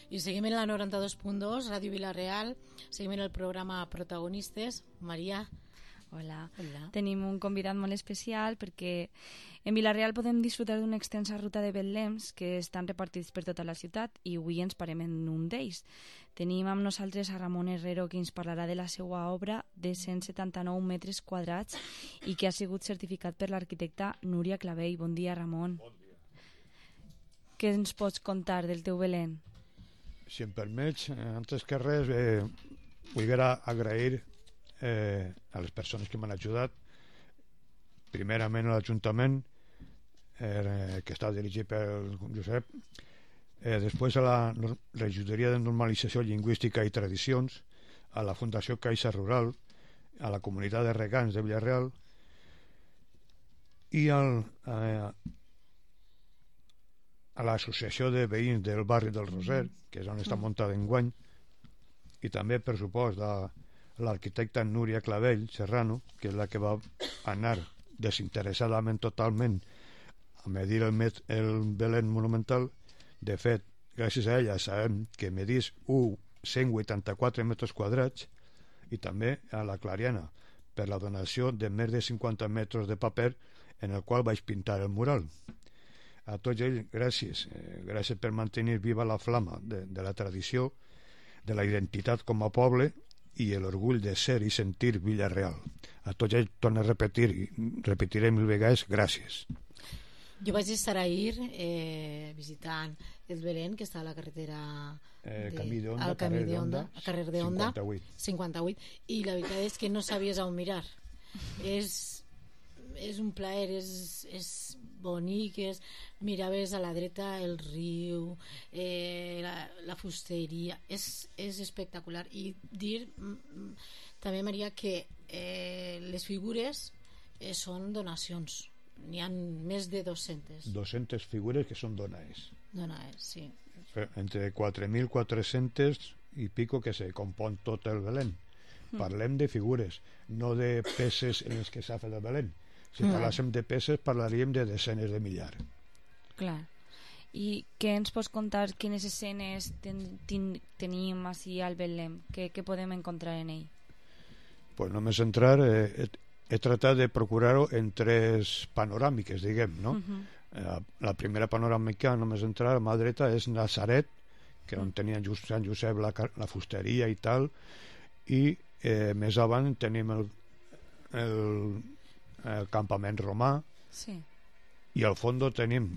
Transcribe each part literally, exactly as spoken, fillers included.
I seguim en la noranta-dos punt dos, Ràdio Vila-real, seguim en el programa Protagonistes. Maria. Hola. Hola. Tenim un convidat molt especial perquè en Vila-real podem disfrutar d'una extensa ruta de betlems que estan repartits per tota la ciutat i avui ens parem en un d'ells. Tenim amb nosaltres a Ramon Herrero, que ens parlarà de la seva obra de cent setanta-nou metres quadrats i que ha sigut certificat per l'arquitecta Núria Clavell. Bon dia, Ramon. Bon dia. Què ens pots contar del teu Belén? Si em permets, antes que res, eh, vull agrair eh, a les persones que m'han ajudat, primerament a l'Ajuntament, eh, que està dirigit per Josep, eh, després a la Regidoria de Normalització Lingüística i Tradicions, a la Fundació Caixa Rural, a la Comunitat de Regants de Vila-real i al, eh, a l'Associació de Veïns del barri del Roser, que és on està muntada enguany, i també, per supost, de l'arquitecta Núria Clavell Serrano, que és la que va anar desinteressadament totalment a medir el, met, el Belén monumental. De fet, gràcies a ella sabem que medís cent vuitanta-quatre metres quadrats, i també a la Clariana per la donació de més de cinquanta metres de paper en el qual vaig pintar el mural. A tots ells, gràcies. Eh, gràcies per mantenir viva la flama de, de la tradició, de la identitat com a poble i l'orgull de ser i sentir Vila-real. A tots ells, torno a repetir, i repetiré mil vegades, gràcies. Jo vaig estar ahir eh, visitant el Belén, que està a la carretera eh, de, Camí d'Onda, al Camí carrer d'Onda, d'Onda, carrer d'Onda, cinquanta-vuit. cinquanta-vuit, i la veritat és que no sabies on mirar. És, és un plaer, és, és bonic, és, miraves a la dreta el riu, eh, la, la fusteria, és, és espectacular. I dir mm, també, Maria, que eh, les figures eh, són donacions. N'hi ha més de dos-centes. dos-centes figures que són donades. Donades, sí. Entre quatre mil quatre-cents i pico que se compon tot el Belén. Mm. Parlem de figures, no de peces en les que s'ha fet el Belén. Si mm. parlàssim de peces, parlaríem de desenes de millar. Clar. I què ens pots contar, quines escenes ten, ten, tenim així al Belén? Què, què podem encontrar en ell? Pues només entrar... Eh, he, he tratat de procurar-ho en tres panoràmiques, diguem, no? Uh-huh. eh, la primera panoràmica, només entrar a mà dreta, és Nazaret, que on tenia just Sant Josep la, la fusteria i tal, i eh, més avant tenim el, el, el campament romà, sí. I al fons tenim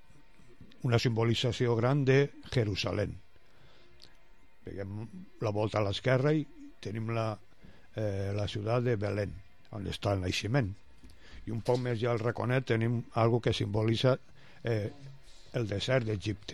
una simbolització gran de Jerusalem. Veiem la volta a l'esquerra i tenim la, eh, la ciutat de Belén, on està el naixement, i un poc més ja al raconet tenim algo que simbolitza eh, el desert d'Egipte.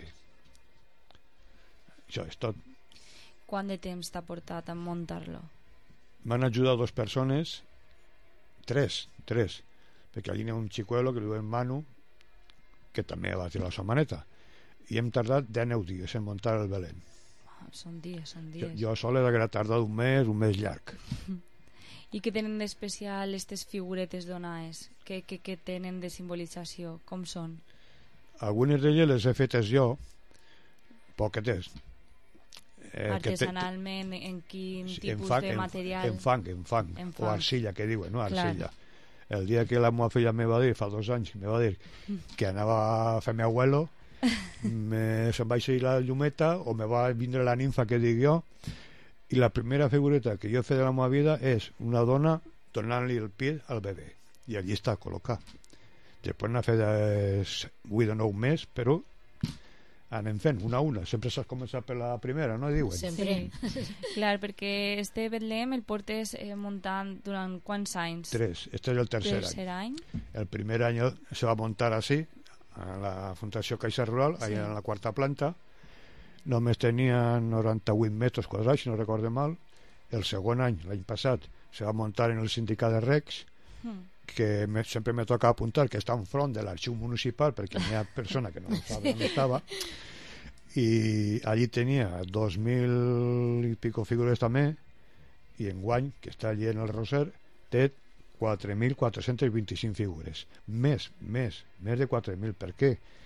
Això és tot. Quant de temps t'ha portat a muntar-lo? M'han ajudat dues persones, tres, tres, perquè allí hi ha un xicuelo que li diuen Manu, que també va tirar la seva maneta, i hem tardat deu dies en muntar el Belén. Ah, són dies, són dies. Jo, jo sol he d'haver tardat un mes, un mes llarg. I què tenen d'especial aquestes figuretes donades? Què, què, què tenen de simbolització? Com són? Algunes d'elles les he fetes jo, poquetes. Eh, Artesanalment, te, en quin tipus en fang, de material? En, en fang, en fang, en fang, o arcilla, que diuen, no? Arcilla. Clar. El dia que la meva filla me va dir, fa dos anys, me va dir que anava a fer mi abuelo, me, se'm va eixir la llumeta, o me va vindre la ninfa que dic jo, i la primera figureta que jo he fet de la meva vida és una dona donant-li el pit al bebè, i allí està col·locat. Després n'ha fet vuit o nou més, però anem fent una a una, sempre s'ha començat per la primera, no diuen? Sempre. Sí. Clar, perquè este Betlem el portes eh, muntant durant quants anys? Tres, este és el tercer, tercer any. any. El primer any se va muntar així, a la Fundació Caixa Rural, sí. Allà en la quarta planta. Només tenia noranta-vuit metres quadrats, si no recorde mal. El segon any, l'any passat, se va muntar en el sindicat de Recs, mm. que me, sempre me toca apuntar que està enfront de l'arxiu municipal, perquè n'hi ha persona que no sabe on estava, i allí tenia dos mil i pico figures també, i enguany, que està allí en el Roser, té quatre mil quatre-cents vint-i-cinc figures. Més, més, més de quatre mil. Per què?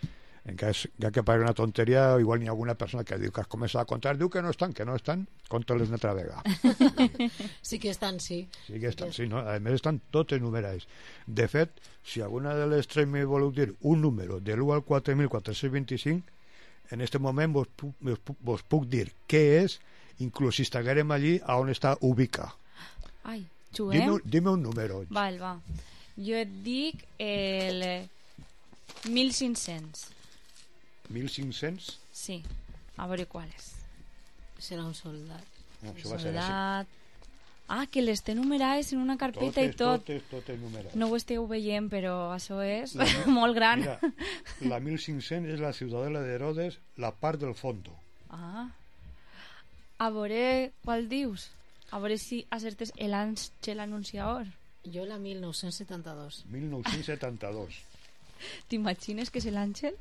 en cas ja que pari una tonteria, igual n'hi ha alguna persona que diu que has començat a comptar, diu que no estan, que no estan, compta-les una altra vegada. Sí que estan, sí. Sí que estan, sí, no? A més estan totes numerades. De fet, si alguna de les tres me voleu dir un número de l'u al quatre mil quatre-cents vint-i-cinc, en aquest moment vos, puc- vos, puc- vos puc dir què és, inclús si estiguem allí a on està ubicat. Ai, Dime, juguem? un- dime un número. Val, va. Jo et dic el mil cinc-cents. mil cinc-cents? Sí, a veure qual és. Serà un soldat. No, això va ser així. Soldat... Ah, que les té numerades en una carpeta i Totes, tot. totes, totes numerades. No ho esteu veient, però això és La- molt gran. Mira, la mil cinc-cents és la ciutadela d'Herodes, la part del fondo. Ah. A veure qual dius. A veure si acertes el Àngel Anunciador. Jo la mil nou-cents setanta-dos. mil nou-cents setanta-dos. T'imagines que és l'Àngel?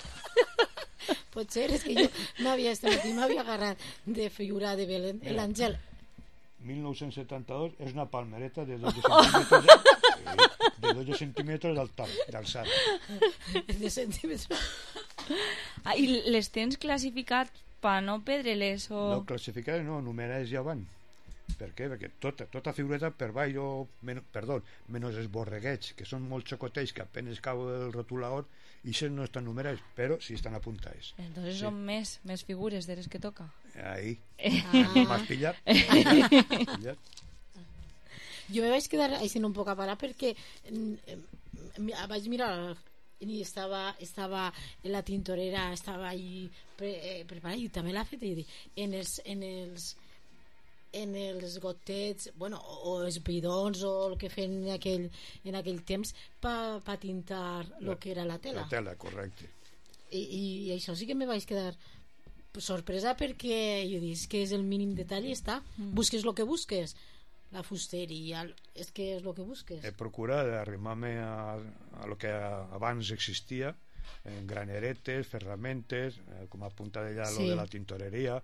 Pot ser, és que jo m'havia este matí m'havia agarrat de figura de Belén. Mira. L'Àngel, mil nou-cents setanta-dos és una palmereta de dotze centímetres de, de dotze centímetres d'altar- d'alçada. de centímetres. Ah, i les tens classificat per no perdre-les o... No classificades, no, numerades ja van. Per què? Perquè tota, tota figureta per baix, o, men, perdó, menys els borreguets, que són molt xocotets, que apenas cau el rotulador, i aquests no estan numerats, però sí estan apuntades. Entonces Sí. són més, més figures de les que toca. Ahí. Ah. M'has pillat? pillat? Jo me vaig quedar així un poc a parar perquè mm, em- vaig mirar i estava, estava la tintorera estava ahí pre, eh, preparada i també l'ha fet i dic, en els, en els en els gotets, bueno, o, o els bidons o el que feien en aquell, en aquell temps pa, pa tintar el La- que era la tela. La tela, correcte. I, i, i això sí que me vaig quedar sorpresa perquè jo dic que és el mínim detall i està, busques el que busques, la fusteria, és que és el que busques. He procurat arrimar-me a, a lo que abans existia, en graneretes, ferramentes, eh, com apunta d'allà Sí. lo de la tintoreria,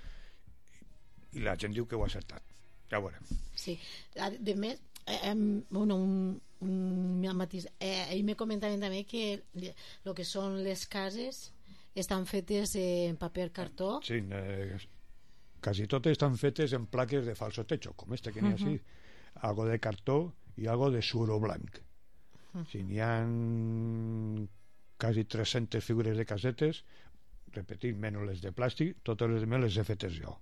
i la gent diu que ho ha acertat. Ja ho veurem. Sí, a- de més, eh, em, bueno, un, un matís, eh, ell me comentaven també que el que són les cases estan fetes en paper cartó. Sí, eh, quasi totes estan fetes en plaques de falso techo, com este que n'hi ha així. Algo de cartó i algo de suero blanc. Si n'hi ha quasi tres-centes figures de casetes, repetim, menys les de plàstic, totes les demés les he fetes jo.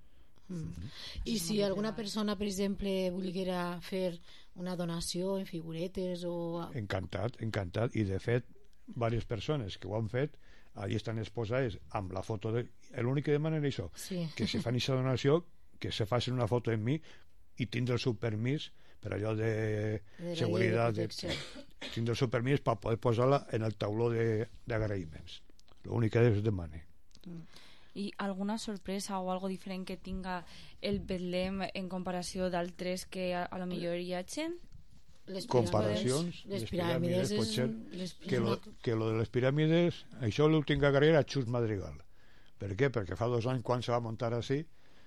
I si alguna persona, per exemple, volguera fer una donació en figuretes o... Encantat, encantat, i de fet diverses persones que ho han fet allí estan exposades amb la foto de... l'únic que demanen és això, Sí. que si fan aquesta donació que se facin una foto amb mi i tindre el seu permís per allò de, De la seguretat llei de de, protecció. tindre el seu permís per poder posar-la en el tauló de- d'agraïments. L'únic que es demana. I alguna sorpresa o algo diferent que tinga el Betlem en comparació d'altres que a, a lo millor hi ha gent? Les Comparacions, piràmides, les les piràmides, piràmides pot és, ser les, que lo, que lo de les piràmides, això l'ho tinc a carrera a Xus Madrigal. Per què? Perquè fa dos anys quan se va muntar així,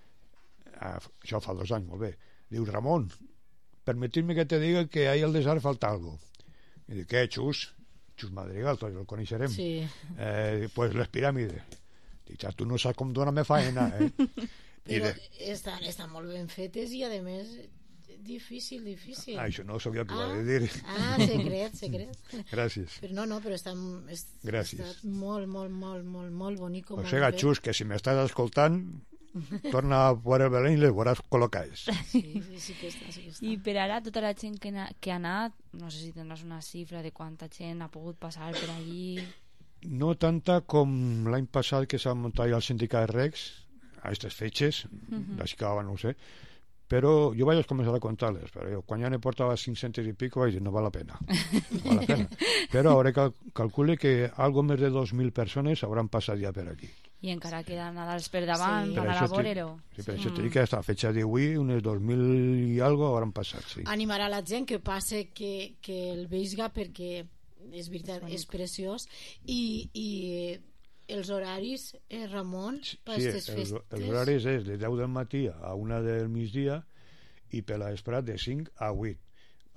ah, això fa dos anys, molt bé, diu, Ramon, permetidme que te diga que ahí al desert falta algo. I dic, què, Xus? Xus Madrigal, tots el coneixerem. Sí. Eh, pues les piràmides. Dic, ja, tu no saps com donar-me faena, eh? I Però de... estan, estan molt ben fetes i a més difícil, difícil. Ah, això no sóc jo qui ho Ah. ha de dir. Ah, secret, secret. Gràcies. Però no, no, però està, és, Gràcies. està molt, molt, molt, molt, molt bonic. O sigui, Xus, que si m'estàs escoltant, torna a veure Belén i les veuràs col·locades. Sí, sí, sí que està, sí que està. I per ara tota la gent que, na, que ha anat, no sé si tindràs una xifra de quanta gent ha pogut passar per allí. No tanta com l'any passat que s'ha muntat ja el sindicat de Recs, a aquestes fetges, uh -huh. d'així que no ho sé, però jo vaig començar a comptar-les, però jo, quan ja ne portava cinc-centes i pico vaig dir, no val la pena, no val la pena. Però ara cal, calcule que algo més de dos mil persones hauran passat ja per aquí. I encara queden Nadals per davant, Sí. sí. Per anar a això la vorero. Sí, per això t'he dit que hasta la fetge d'avui unes dos mil i algo hauran passat, sí. Animar a la gent que passe que, que el veisga perquè és veritat, és preciós i, i els horaris, eh, Ramon, per Sí, aquestes els, festes. els horaris és de deu del matí a una del migdia i per la vesprada de cinc a vuit.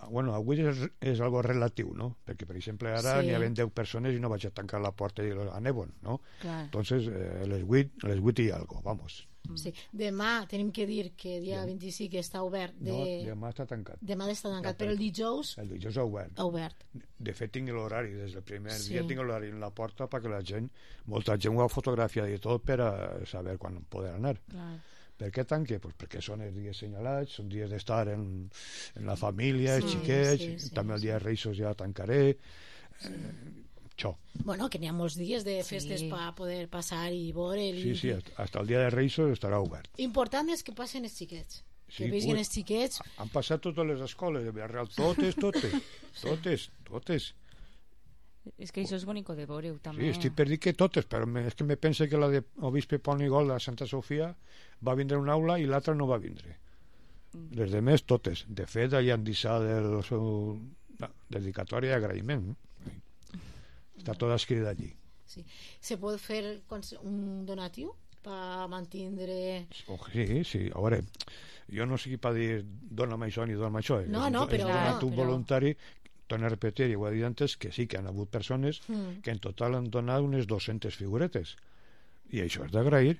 Bueno, avui és, és algo relatiu, no? Perquè, per exemple, ara Sí. n'hi ha deu persones i no vaig a tancar la porta i aneu-on, no? Clar. Entonces, eh, les vuit, les vuit i algo, vamos. Sí. Demà tenim que dir que dia vint-i-cinc està obert. De... No, demà està tancat. Demà està tancat, però el dijous El dijous ha obert. ha obert. De fet, tinc l'horari, des del primer Sí. dia tinc l'horari en la porta perquè la gent, molta gent ho ha fotografiat i tot per a saber quan poder anar. Clar. Per què tanque? Pues perquè són els dies senyalats, són dies d'estar en, en la família, els Sí, xiquets, sí, sí, també el sí. dia de Reis ja tancaré. Eh, això. Bueno, que n'hi ha molts dies de festes Sí. per poder passar i veure. Sí, sí, hasta el dia de Reis estarà obert. Important és que passen els xiquets. Sí, que visquin ui. els xiquets. Han passat totes les escoles de Villarreal, totes, totes, totes, totes. És que això és bonic de veure-ho, Sí, també. estic per dir que totes, però me, és que me pense que la de Obispe Ponigol de Santa Sofia va vindre una aula i l'altra no va vindre. Mm. Les demés, totes. De fet, allà han deixat el seu dedicatòria i agraïment. Està tot escrit allí. Sí. Se pot fer cons- un donatiu per mantindre... Oh, sí, sí. A veure, jo no sé per dir dona'm això ni dona'm això. No, és, no, però- és donat un però- voluntari, torno a repetir, i ho he dit antes, que sí que han hagut persones Mm. que en total han donat unes dues-centes figuretes. I això és d'agrair.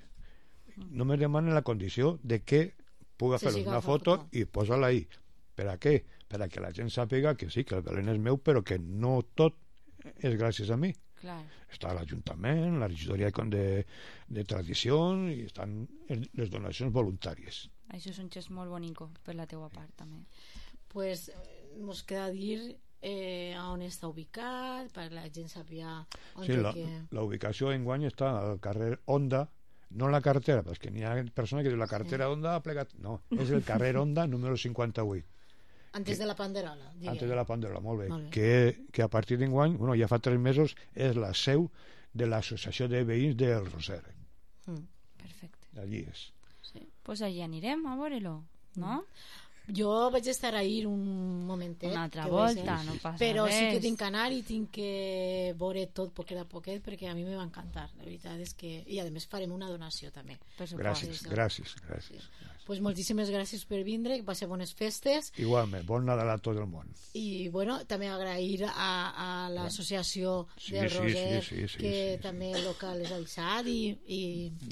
Només demanen la condició de que puga Sí, fer sí, que una agafa foto foto. i posa-la ahí. Per a què? Per a que la gent sàpiga que sí, que el Belén és meu, però que no tot és gràcies a mi. Clar. Està l'Ajuntament, la regidoria de, de tradició i estan les donacions voluntàries. Això és un gest molt bonic per la teua part, també. Pues eh, nos queda dir eh, on està ubicat, perquè la gent sàpiga on Sí, té la, que... la ubicació enguany està al carrer Onda, no la carretera, perquè n'hi ha persones que diuen la carretera Onda ha plegat... No, és el carrer Onda número cinquanta-vuit. Antes de la Panderola, diguem. Antes de la Panderola, molt bé. Molt bé. Que, que a partir d'enguany, bueno, ja fa tres mesos, és la seu de l'Associació de Veïns del Roser. Mm. Perfecte. Allí és. Sí. Pues allí anirem a veure-lo, no? Jo vaig estar ahir un momentet. Una altra que vaig volta, ser- no passa Però res. sí que tinc que anar i tinc que veure tot poquet a poquet perquè a mi me va encantar. La veritat és que... I a més farem una donació també. Per supost. Gràcies, sí. gràcies, gràcies. Pues moltíssimes gràcies per vindre, que passeu bones festes Igualment, bon Nadal a tot el món. i bueno, també agrair a, a l'associació Sí, del sí, Roser sí, sí, sí, que sí, sí. també el local és avisat i, i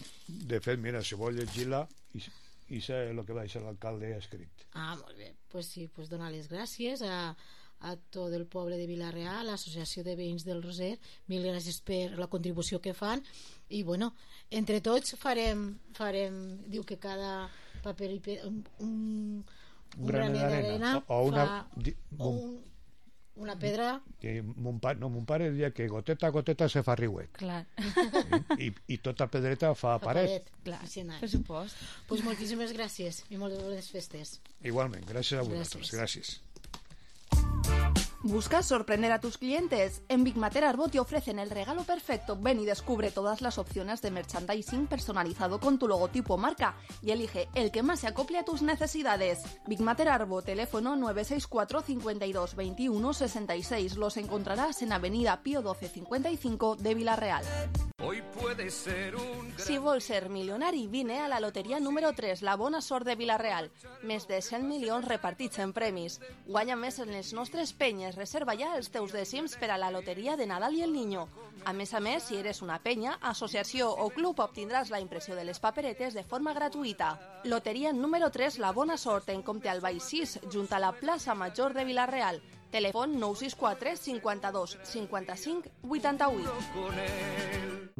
De fet, mira, si vol llegir-la, i, i sé el que va deixar l'alcalde escrit. ah, molt bé, pues sí, pues donar les gràcies a, a tot el poble de Vila-real, a l'Associació de Veïns del Roser, mil gràcies per la contribució que fan i bueno, entre tots farem, farem diu que cada paper i pe... un, un, un granet d'arena o una, fa di, o mon, un, una pedra que mon, pa, no, mon pare deia que goteta a goteta se fa riuet. Clar, I, i tota pedreta fa fa paret. paret. clar, Fascinant. per supost. Pues moltíssimes gràcies i moltes bones festes. Igualment, gràcies a vosaltres. Gràcies. Gràcies. ¿Buscas sorprender a tus clientes? En Big Mater Arbor te ofrecen el regalo perfecto. Ven y descubre todas las opciones de merchandising personalizado con tu logotipo o marca y elige el que más se acople a tus necesidades. Big Mater Arbor, teléfono nueve seis cuatro, cincuenta y dos, veintiuno, sesenta y seis. Los encontrarás en Avenida Pío doce cincuenta y cinco de Vila-real. Hoy puede ser un Si vols ser milionari, vine a la loteria número tres, la bona sort de Vila-real. Més de cent milions repartits en premis. Guanya més en les nostres penyes. Reserva ja els teus dècims per a la loteria de Nadal i el Niño. A més a més, si eres una penya, associació o club, obtindràs la impressió de les paperetes de forma gratuïta. Loteria número tres, la bona sort, en compte al Baix sis, junt a la plaça Major de Vila-real. Telèfon nou sis quatre, cinquanta-dos, cinquanta-cinc, vuitanta-vuit. con él.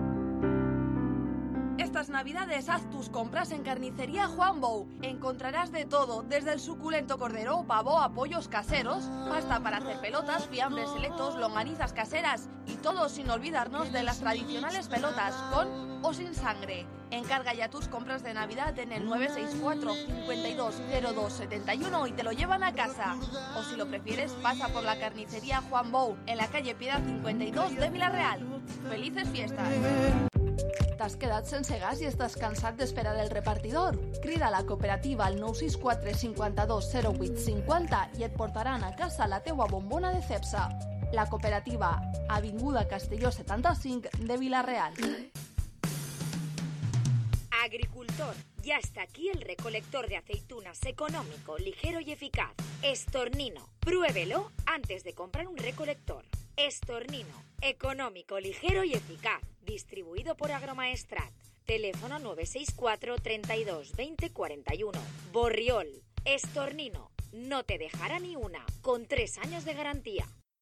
Estas navidades haz tus compras en Carnicería Juan Bou. Encontrarás de todo, desde el suculento cordero, pavo a pollos caseros, pasta para hacer pelotas, fiambres selectos, longanizas caseras y todo sin olvidarnos de las tradicionales pelotas, con o sin sangre. Encarga ya tus compras de Navidad en el nueve seis cuatro, cincuenta y dos, cero dos, setenta y uno y te lo llevan a casa. O si lo prefieres, pasa por la Carnicería Juan Bou, en la calle Piedad cincuenta y dos de Vila-real. ¡Felices fiestas! T'has quedat sense gas i estàs cansat d'esperar el repartidor? Crida a la cooperativa al nou sis quatre, cinquanta-dos, zero vuit, cinquanta i et portaran a casa la teua bombona de Cepsa. La cooperativa, Avinguda Castelló setanta-cinc de Vila-real. Agricultor, Ya está aquí el recolector de aceitunas económico, ligero y eficaz. Estornino. Pruébelo antes de comprar un recolector. Estornino. Económico, ligero y eficaz. Distribuido por Agromaestrat. Teléfono nueve seis cuatro, treinta y dos, veinte, cuarenta y uno. Borriol. Estornino. No te dejará ni una. Con tres años de garantía.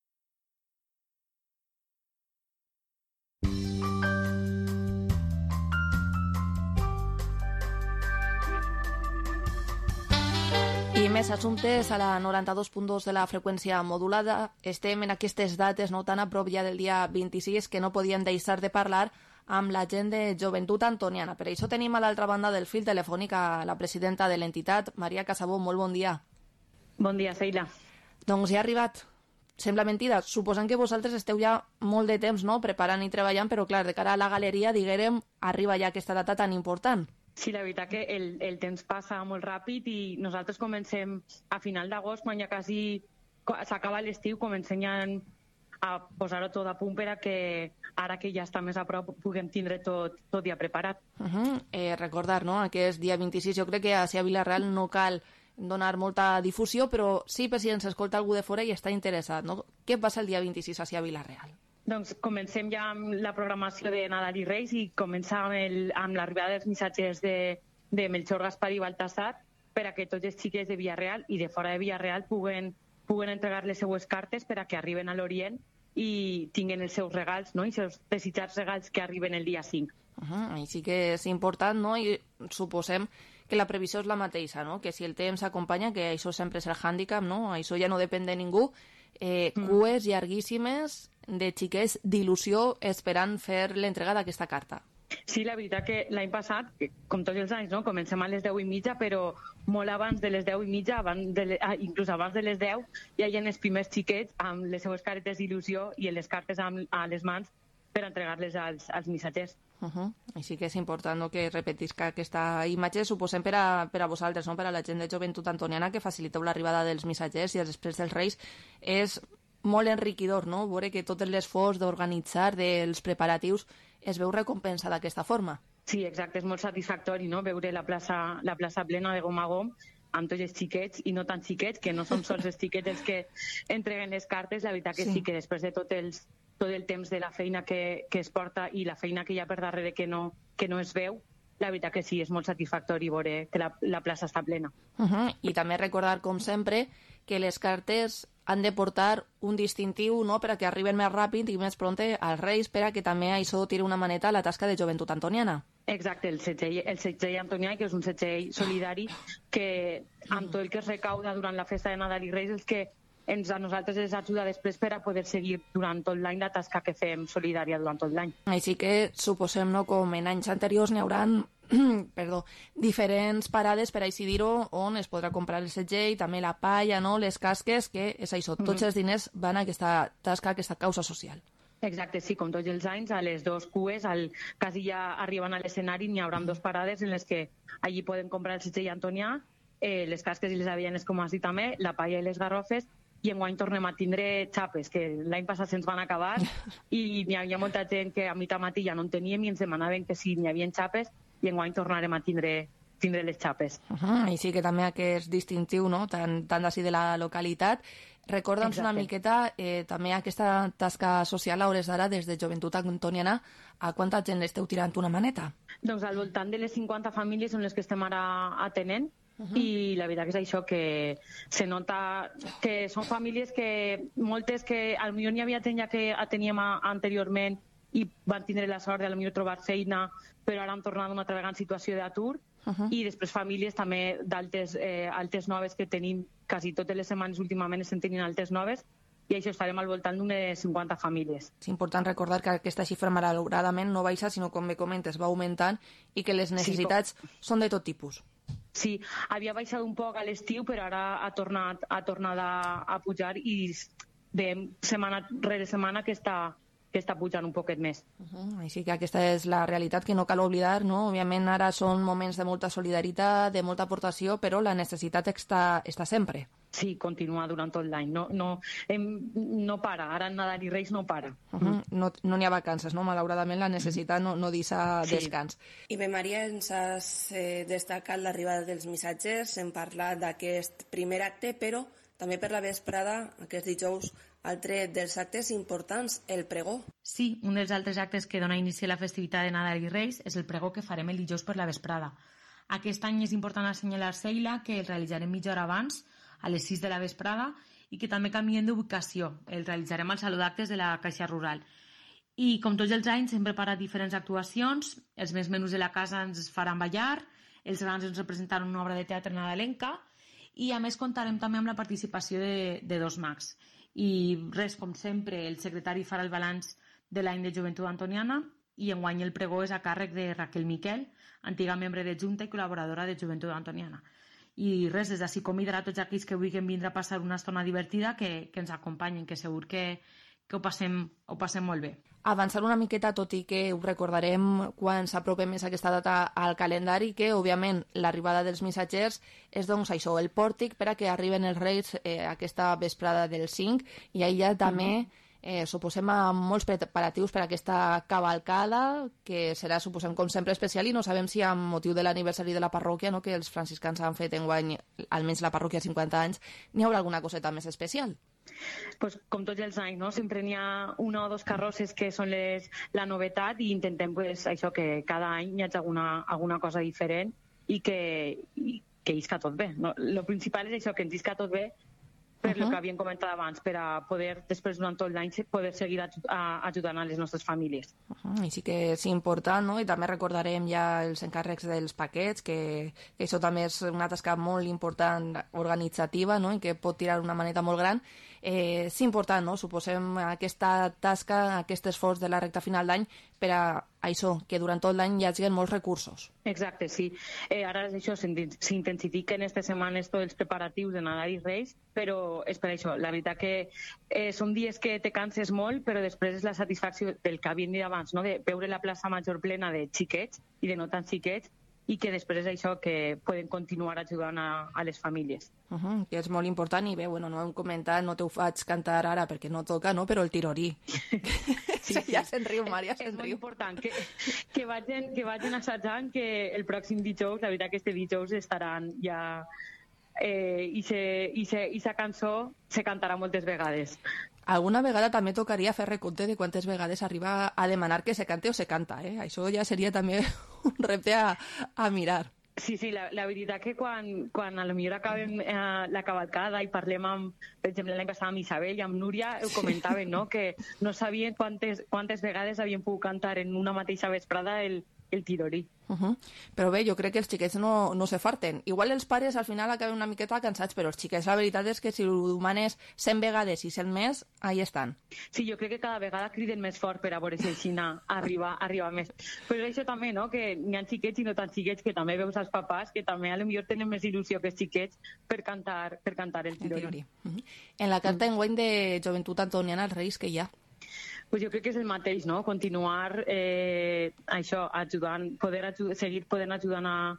I més assumptes a la noranta-dos punt dos de la freqüència modulada. Estem en aquestes dates no tan a prop ja del dia vint-i-sis que no podíem deixar de parlar amb la gent de Joventut Antoniana. Per això tenim a l'altra banda del fil telefònic a la presidenta de l'entitat, Maria Casabó. Molt bon dia. Bon dia, Seila. Doncs ja ha arribat. Sembla mentida. Suposant que vosaltres esteu ja molt de temps no, preparant i treballant, però clar, de cara a la galeria, diguérem, arriba ja aquesta data tan important. Sí, la veritat que el, el temps passa molt ràpid i nosaltres comencem a final d'agost, quan ja quasi s'acaba l'estiu, comencem ja a posar-ho tot a punt per a que ara que ja està més a prop puguem tindre tot, tot ja preparat. Uh -huh. eh, recordar, no?, aquest dia vint-i-sis, jo crec que a Vilareal no cal donar molta difusió, però sí per si ens escolta algú de fora i està interessat, no? Què passa el dia vint-i-sis a Vilareal? Doncs comencem ja amb la programació de Nadal i Reis i comença amb, el, amb l'arribada dels missatgers de, de Melchor, Gaspar i Baltasar per a que tots els xiquets de Vilareal i de fora de Vilareal puguen, puguen entregar les seues cartes per a que arriben a l'Orient i tinguen els seus regals, no?, i els seus desitjats regals que arriben el dia cinc. Uh -huh. Així que és important, no?, i suposem que la previsió és la mateixa, no?, que si el temps acompanya, que això sempre és el hàndicap, no?, això ja no depèn de ningú, eh, mm. cues llarguíssimes de xiquets d'il·lusió esperant fer l'entrega d'aquesta carta. Sí, la veritat que l'any passat, com tots els anys, no, comencem a les deu i mitja, però molt abans de les deu i mitja, abans de le, inclús abans de les deu, ja hi ha els primers xiquets amb les seues caretes d'il·lusió i les cartes amb, a les mans per entregar-les als, als missatgers. Uh -huh. Així que és important, no?, que repetisca aquesta imatge, suposem per a, per a vosaltres, no?, per a la gent de Joventut Antoniana, que faciliteu l'arribada dels missatgers i després dels Reis. És molt enriquidor, no?, veure que tot l'esforç d'organitzar dels preparatius es veu recompensa d'aquesta forma. Sí, exacte, és molt satisfactori, no?, veure la plaça, la plaça plena de gom a gom amb tots els xiquets i no tan xiquets, que no són sols els xiquets els que entreguen les cartes. La veritat que sí, sí que després de tot els tot el temps de la feina que, que es porta i la feina que hi ha per darrere que no, que no es veu, la veritat que sí, és molt satisfactori veure que la, la plaça està plena. Uh -huh. I també recordar, com sempre, que les cartes han de portar un distintiu, no?, per a que arriben més ràpid i més pronte als Reis, per a que també això tiri una maneta a la tasca de Joventut Antoniana. Exacte, el segell, el segell antonià, que és un segell solidari que amb tot el que es recauda durant la festa de Nadal i Reis és que ens, a nosaltres ens ajuda després per a poder seguir durant tot l'any la tasca que fem solidària durant tot l'any. Així que suposem, no?, com en anys anteriors n'hi haurà perdó, diferents parades, per així dir-ho, on es podrà comprar el segell, també la palla, no?, les casques, que és això, tots els diners van a aquesta tasca, a aquesta causa social. Exacte, sí, com tots els anys, a les dos cues, al, quasi ja arriben a l'escenari, n'hi haurà dos parades en les que allí poden comprar el segell antonià, eh, les casques i les avellanes, com has dit també, la palla i les garrofes, i enguany tornem a tindre xapes, que l'any passat se'ns van acabar i n'hi havia molta gent que a mitjà matí ja no en teníem i ens demanaven que si n'hi havia xapes, i enguany tornarem a tindre, tindre les xapes. Uh -huh. I sí que també aquest distintiu, no?, tant, tant d'ací de la localitat. Recorda'ns una miqueta eh, també aquesta tasca social a hores d'ara des de Joventut Antoniana. A quanta gent esteu tirant una maneta? Doncs al voltant de les cinquanta famílies són les que estem ara atenent. Uh-huh. I la veritat que és això, que se nota que són famílies que moltes que potser n'hi havia gent ja que ateníem anteriorment i van tindre la sort de potser trobar feina, però ara han tornat una altra vegada en situació d'atur. Uh-huh. I després famílies també d'altes eh, altes noves que tenim, quasi totes les setmanes últimament estem tenint altes noves, i això estarem al voltant d'unes cinquanta famílies. És important recordar que aquesta xifra malauradament no baixa, sinó, com bé comentes, va augmentant i que les necessitats sí, com... són de tot tipus. Sí, havia baixat un poc a l'estiu, però ara ha tornat, ha tornat a, a pujar i de setmana rere setmana que està, que està pujant un poquet més. Uh-huh. Així que aquesta és la realitat que no cal oblidar, no? Òbviament ara són moments de molta solidaritat, de molta aportació, però la necessitat està, està sempre. sí, continua durant tot l'any. No, no, em, no para, ara en Nadal i Reis no para. Uh -huh. No no n'hi ha vacances, no? Malauradament la necessitat no, no deixa Sí. descans. I bé, Maria, ens has eh, destacat l'arribada dels missatgers, hem parlat d'aquest primer acte, però també per la vesprada, aquest dijous, altre dels actes importants, el pregó. Sí, un dels altres actes que dona inici a la festivitat de Nadal i Reis és el pregó que farem el dijous per la vesprada. Aquest any és important assenyalar, Seila, que el realitzarem mitja hora abans, a les sis de la vesprada, i que també canviem d'ubicació. El realitzarem al Saló d'Actes de la Caixa Rural. I, com tots els anys, hem preparat diferents actuacions. Els més menús de la casa ens faran ballar, els grans ens representaran una obra de teatre nadalenca, i, a més, comptarem també amb la participació de, de dos mags. I res, com sempre, el secretari farà el balanç de l'any de Joventut Antoniana i enguany el pregó és a càrrec de Raquel Miquel, antiga membre de Junta i col·laboradora de Joventut Antoniana. I res, des d'ací convidar a tots aquells que vulguin vindre a passar una estona divertida que, que ens acompanyin, que segur que, que ho, passem, ho passem molt bé. Avançar una miqueta, tot i que ho recordarem quan s'apropi més aquesta data al calendari, que, òbviament, l'arribada dels missatgers és, doncs, això, el pòrtic per a que arriben els Reis eh, aquesta vesprada del cinc, i ahir ja també eh, suposem amb molts preparatius per a aquesta cavalcada, que serà, suposem, com sempre, especial, i no sabem si amb motiu de l'aniversari de la parròquia, no, que els franciscans han fet enguany, almenys la parròquia cinquanta anys, n'hi haurà alguna coseta més especial? Pues, com tots els anys, no? Sempre n'hi ha una o dos carrosses que són les, la novetat i intentem pues, això que cada any hi hagi alguna, alguna cosa diferent i que, i, que isca tot bé. No? Lo principal és això, que ens isca tot bé per uh -huh. el que havíem comentat abans, per a poder, després, durant tot l'any, poder seguir ajudant a les nostres famílies. Uh -huh. I sí que és important, no? I també recordarem ja els encàrrecs dels paquets, que, que això també és una tasca molt important organitzativa, no? I que pot tirar una maneta molt gran. Eh, és important, no? Suposem aquesta tasca, aquest esforç de la recta final d'any per a això, que durant tot l'any hi hagi molts recursos. Exacte, sí. Eh, ara això s'intensifiquen aquestes setmanes tots els preparatius de Nadal i Reis, però és per això. La veritat que eh, són dies que te canses molt, però després és la satisfacció del que havíem dit abans, no? De veure la plaça Major plena de xiquets i de no tan xiquets, i que després és això que poden continuar ajudant a, a les famílies. Uh -huh, que és molt important, i bé, bueno, no hem comentat, no t'ho faig cantar ara perquè no toca, no? Però el tirorí. Sí, sí. Ja se'n riu, Maria, se'n riu. És molt important que, que, vagin, que vagin assajant, que el pròxim dijous, la veritat que este dijous estaran ja... Eh, i aquesta cançó se cantarà moltes vegades. Alguna vegada també tocaria fer recompte de quantes vegades arriba a demanar que se cante o se canta, eh? Això ja seria també un repte a, a mirar. Sí, sí, la, la veritat que quan, quan a lo millor acabem eh, la cavalcada i parlem amb, per exemple, l'any passat amb Isabel i amb Núria, ho comentaven, no?, que no sabien quantes, quantes vegades havien pogut cantar en una mateixa vesprada el, el tirorí. Uh -huh. Però bé, jo crec que els xiquets no, no se farten. Igual els pares al final acaben una miqueta cansats, però els xiquets la veritat és que si ho demanes cent vegades i cent més, ahí estan. Sí, jo crec que cada vegada criden més fort per a veure si així arriba, arriba més. Però això també, no?, que n'hi ha xiquets i no tan xiquets, que també veus als papàs que també a lo millor tenen més il·lusió que els xiquets per cantar, per cantar el tirorí. El tirorí. Uh -huh. En la carta enguany de Joventut Antoniana als Reis, que hi ha? Pues jo crec que és el mateix, no? Continuar eh, això, ajudant, poder ajud seguir podent ajudant a,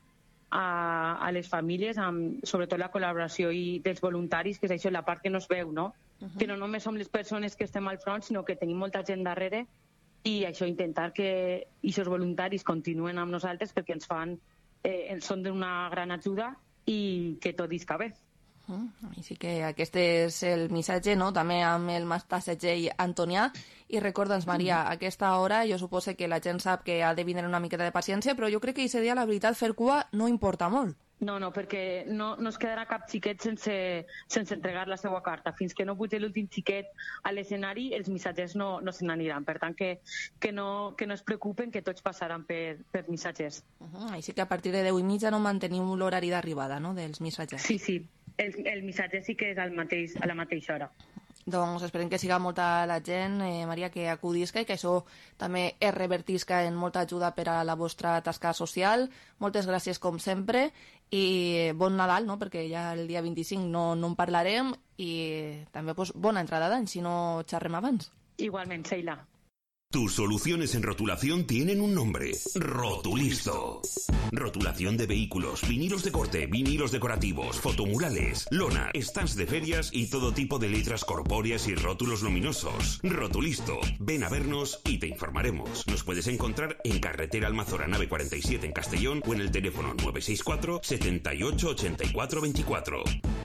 a, a les famílies, amb sobretot la col·laboració i dels voluntaris, que és això, la part que no es veu, no? Uh -huh. Que no només som les persones que estem al front, sinó que tenim molta gent darrere, i això, intentar que aquests voluntaris continuen amb nosaltres perquè ens fan, eh, són d'una gran ajuda i que tot isca bé. Uh, així que aquest és el missatge, no?, també amb el missatger antonià. I recorda'ns, Maria, a aquesta hora jo suposo que la gent sap que ha de vindre una miqueta de paciència, però jo crec que aquest dia, la veritat, fer cua no importa molt. No, no, perquè no, no es quedarà cap xiquet sense, sense entregar la seva carta. Fins que no pugi l'últim xiquet a l'escenari, els missatgers no, no se n'aniran. Per tant, que, que, no, que no es preocupen, que tots passaran per, per missatgers. Uh -huh. Així que a partir de deu i mitja no mantenim l'horari d'arribada, no?, dels missatgers. Sí, sí. El, el missatge sí que és al mateix, a la mateixa hora. Doncs esperem que siga molta la gent, eh, Maria, que acudisca i que això també es revertisca en molta ajuda per a la vostra tasca social. Moltes gràcies, com sempre, i bon Nadal, no?, perquè ja el dia vint-i-cinc no, no en parlarem, i també pues, bona entrada d'any, si no xerrem abans. Igualment, Sheila. Tus soluciones en rotulación tienen un nombre: Rotulisto. Rotulación de vehículos, vinilos de corte, vinilos decorativos, fotomurales, lona, stands de ferias y todo tipo de letras corpóreas y rótulos luminosos. Rotulisto. Ven a vernos y te informaremos. Nos puedes encontrar en Carretera Almazora Nave cuarenta y siete en Castellón o en el teléfono nueve seis cuatro, setenta y ocho, ochenta y cuatro, veinticuatro.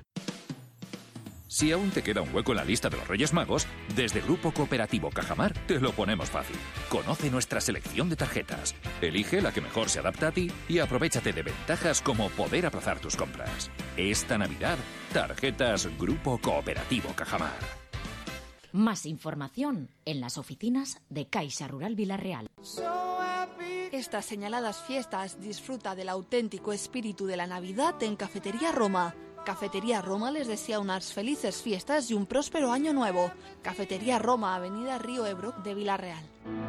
Si aún te queda un hueco en la lista de los Reyes Magos, desde Grupo Cooperativo Cajamar te lo ponemos fácil. Conoce nuestra selección de tarjetas, elige la que mejor se adapta a ti y aprovéchate de ventajas como poder aplazar tus compras. Esta Navidad, tarjetas Grupo Cooperativo Cajamar. Más información en las oficinas de Caixa Rural Vilarreal. Estas señaladas fiestas disfruta del auténtico espíritu de la Navidad en Cafetería Roma. Cafetería Roma les desea unas felices fiestas y un próspero año nuevo. Cafetería Roma, Avenida Río Ebro de Vilarreal.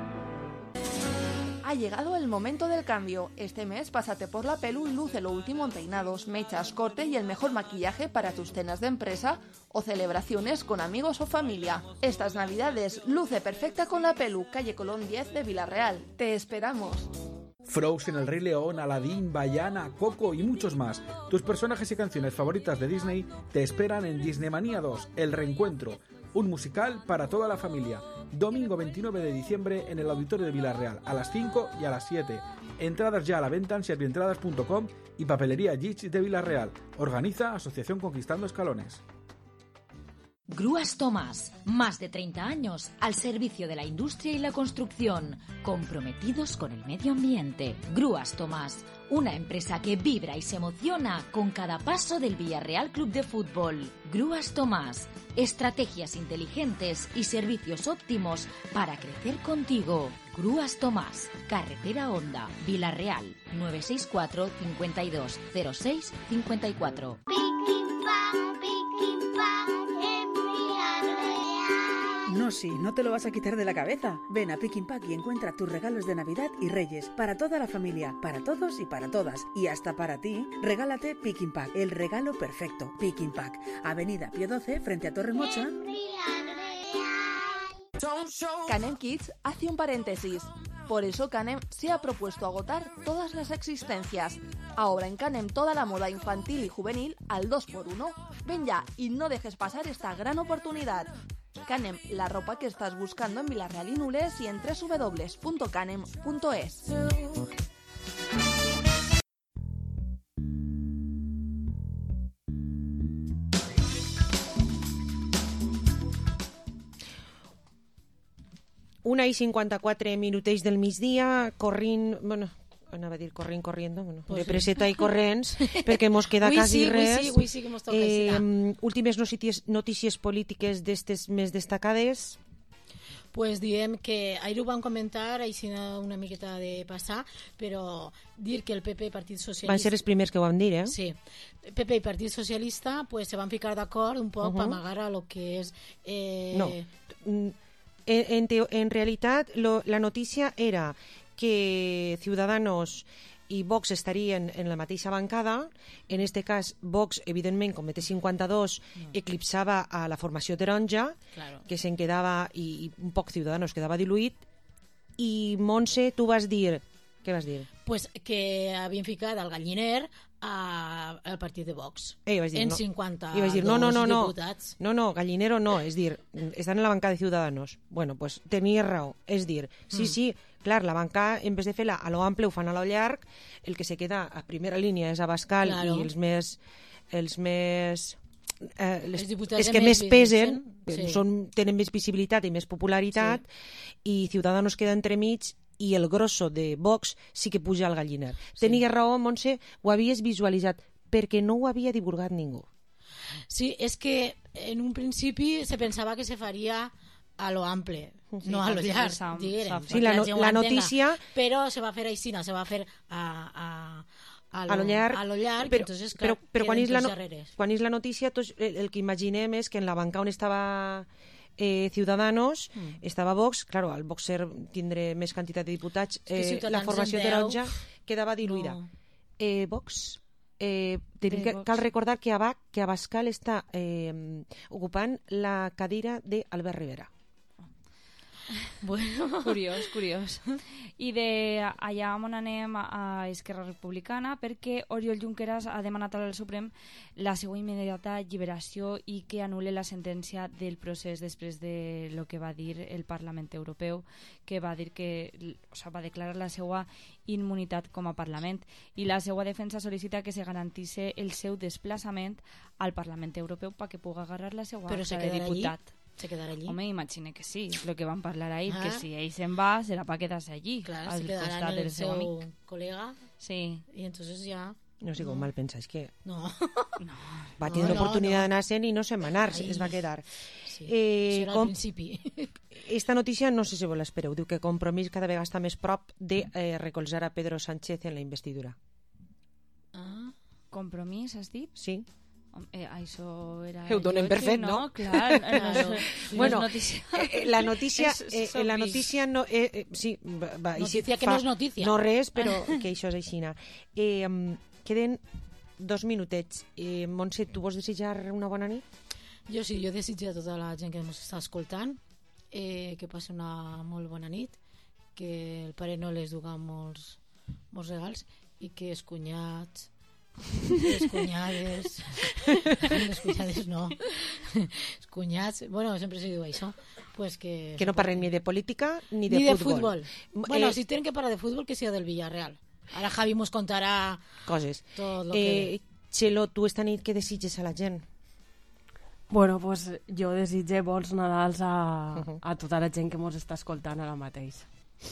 Ha llegado el momento del cambio. Este mes pásate por la Pelu y luce lo último en peinados, mechas, corte y el mejor maquillaje para tus cenas de empresa o celebraciones con amigos o familia. Estas navidades luce perfecta con la Pelu, calle Colón diez de Vilarreal. Te esperamos. Frozen, El Rey León, Aladdin, Vaiana, Coco y muchos más. Tus personajes y canciones favoritas de Disney te esperan en Disneymanía dos, El Reencuentro, un musical para toda la familia. Domingo veintinueve de diciembre en el Auditorio de Vilarreal, a las cinco y a las siete. Entradas ya a la venta en servientradas punto com y Papelería Gich de Vilarreal. Organiza Asociación Conquistando Escalones. Grúas Tomás, más de treinta años al servicio de la industria y la construcción, comprometidos con el medio ambiente. Grúas Tomás, una empresa que vibra y se emociona con cada paso del Villarreal Club de Fútbol. Grúas Tomás, estrategias inteligentes y servicios óptimos para crecer contigo. Grúas Tomás, Carretera Honda, Vilarreal, nueve seis cuatro, cincuenta y dos, cero seis, cincuenta y cuatro. No, sí, no te lo vas a quitar de la cabeza. Ven a Pick and Pack y encuentra tus regalos de Navidad y Reyes. Para toda la familia, para todos y para todas. Y hasta para ti, regálate Pick and Pack, el regalo perfecto. Pick and Pack, Avenida Pío doce, frente a Torre Mocha. Canem Kids hace un paréntesis. Por eso Canem se ha propuesto agotar todas las existencias. Ahora en Canem toda la moda infantil y juvenil al dos por uno. Ven ya y no dejes pasar esta gran oportunidad. Canem, la ropa que estás buscando en Vilarreal y Nules y en doble u doble u doble u punto canem punto es. Una i cinquanta-quatre minutets del migdia, corrint... Bueno, anava a dir corrint, corriendo, bueno, pues de preseta sí. I corrents, perquè mos queda ui, quasi sí, res. Ui, sí, ui, sí que mos toca, eh, sí, últimes notícies, notícies polítiques d'estes més destacades. Pues diem que ahir ho vam comentar, així una miqueta de passar, però dir que el P P, Partit Socialista... Van ser els primers que ho van dir, eh? Sí. P P i Partit Socialista pues, se van ficar d'acord un poc uh -huh. per amagar a lo que és... Eh... No. En, en, en realitat, lo, la notícia era que Ciudadanos i Vox estarien en la mateixa bancada. En este cas, Vox, evidentment, com té cinquanta-dos, no. eclipsava a la formació taronja, claro. que se'n quedava, i, i un poc Ciudadanos quedava diluït. I, Montse, tu vas dir... Què vas dir? Pues que havien ficat al galliner a, al partit de Vox. Eh, dir, en no. cinquanta-dos I vas dir, no, no, no, no. diputats. No, no, gallinero no, és dir, estan en la banca de Ciudadanos. Bueno, pues tenies raó. És dir, sí, mm. sí, clar, la banca, en vez de fer-la a lo ample, ho fan a lo llarg, el que se queda a primera línia és Abascal claro. i els més... Els més eh, les, els que més pesen, sí. són, tenen més visibilitat i més popularitat, sí. i Ciudadanos queda entremig, i el grosso de Vox sí que puja al galliner. Sí. Tenies raó, Montse, ho havies visualitzat, perquè no ho havia divulgat ningú. Sí, és que en un principi se pensava que se faria a lo ample, sí, no a lo llarg, diguem. Sí, la, no, la notícia... Però se va fer així, no, se va fer a... a A lo, a lo llarg, a lo llarg però, entonces, clar, però, però quan, és la no, quan és la notícia tots, el, el que imaginem és que en la banca on estava eh, Ciudadanos mm. estava Vox, claro, al Vox ser tindre més quantitat de diputats, eh, la formació taronja quedava diluïda. No. Eh, Vox, eh, tenim eh, que, Vox. Cal recordar que, Abac, que Abascal està eh, ocupant la cadira d'Albert Rivera. Bueno. Curiós, curiós. I de allà on anem a Esquerra Republicana, perquè Oriol Junqueras ha demanat al Suprem la seva immediata lliberació i que anul·le la sentència del procés després de lo que va dir el Parlament Europeu, que va dir que, o sea, va declarar la seva immunitat com a Parlament, i la seva defensa sol·licita que se garantisse el seu desplaçament al Parlament Europeu perquè pugui agarrar la seva Però se acta de quedarà diputat. allí? Se quedarà allí? Home, imagine que sí, lo que van parlar ahir, Ah. que si ell se'n va serà para quedarse allí, Clar, al se quedarà costat en del el seu seu amic. col·lega. Sí. I entonces ja... No sé com mal pensáis que No. no. va tindre no, oportunitat no. d'anar-se'n i no se'n va anar, Ai. es va quedar. Sí, Eh, això era com- al principi. Esta notícia no sé si vos l'espereu. Diu que Compromís cada vegada està més prop de eh, recolzar a Pedro Sánchez en la investidura. Ah, Compromís, has dit? Sí. Hom, Eh, això era... Ho donem per fet, no? no? Clar, Claro. no, Bueno, notícia... eh, la notícia, És- eh, és la obvi. notícia no, eh, eh, sí, va, va, Notícia així que no és notícia. No res, però que això és així. Eh, em, queden dos minutets. Eh, Montse, tu vols desitjar una bona nit? Jo sí, jo desitjo a tota la gent que ens està escoltant eh, que passi una molt bona nit, que el Pare Noel les duga molts, molts regals i que els cunyats, les cunyades, les cunyades no, els cunyats, bueno, sempre se diu això, pues que... Que no parlen ni de política ni de ni de futbol. fútbol. Bueno, Eh, si tienen que parar de fútbol, que sea del Villarreal. Ara Javi mos contarà Coses. tot lo Eh, que... Txelo, tu esta nit què desitges a la gent? Bueno, pues jo desitge bons Nadals a, a tota la gent que mos està escoltant ara mateix.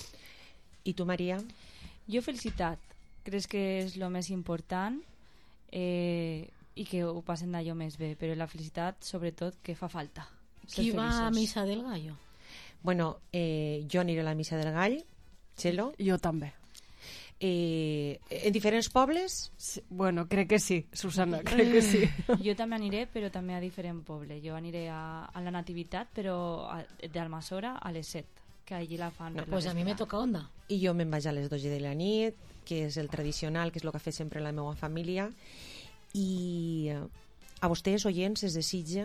I tu, Maria? Jo felicitat. Crec que és el més important eh, i que ho passen d'allò més bé, però la felicitat, sobretot, que fa falta. Ser Qui va a feliços. missa del gallo? Bueno, eh, jo aniré a la missa del gall. Txelo? Jo també. Eh, en diferents pobles? Sí, bueno, crec que sí, Susana, crec que sí. Jo també aniré, però també a diferent poble. Jo aniré a, a la Nativitat, però a- d'Almassora a les set, que allí la fan. No, per la Pues a mi me vesprada. toca onda. I jo me'n vaig a les doze de la nit, que és el tradicional, que és el que ha fet sempre la meva família. I eh, a vostès, oients, es desitja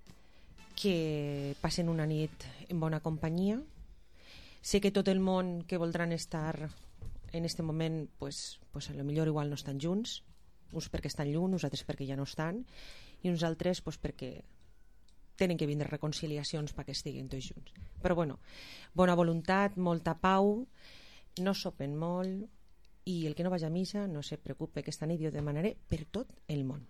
que passen una nit en bona companyia. Sé que tot el món que voldran estar en este moment, pues, pues a lo millor igual no estan junts, uns perquè estan lluny, uns altres perquè ja no estan, i uns altres pues, perquè tenen que vindre reconciliacions perquè estiguin tots junts. Però bueno, bona voluntat, molta pau, no sopen molt, i el que no vagi a missa no se preocupe, que esta nit jo demanaré per tot el món.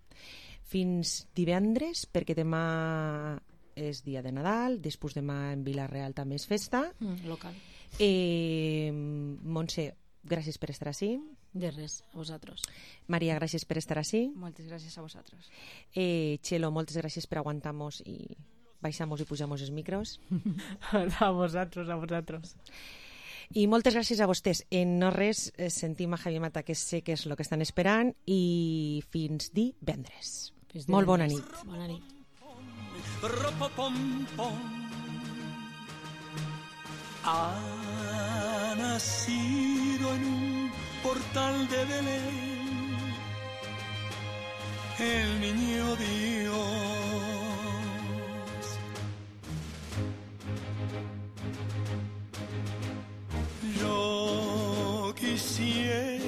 Fins divendres, perquè demà és dia de Nadal, després demà en Vila-real també és festa. Mm, local. Eh, Montse, gràcies per estar així. De res, a vosaltres. Maria, gràcies per estar així. Moltes gràcies a vosaltres. Eh, Txelo, moltes gràcies per aguantar-nos i baixar-nos i pujar-nos els micros. A vosaltres, a vosaltres. I moltes gràcies a vostès. En no res, eh, sentim a Javi Mata, que sé que és el que estan esperant, i fins divendres. Fins Molt bona divendres. nit. Bona nit. Ropopom-pom. Ha nacido en un portal de Belén el niño Dios. Yo quisiera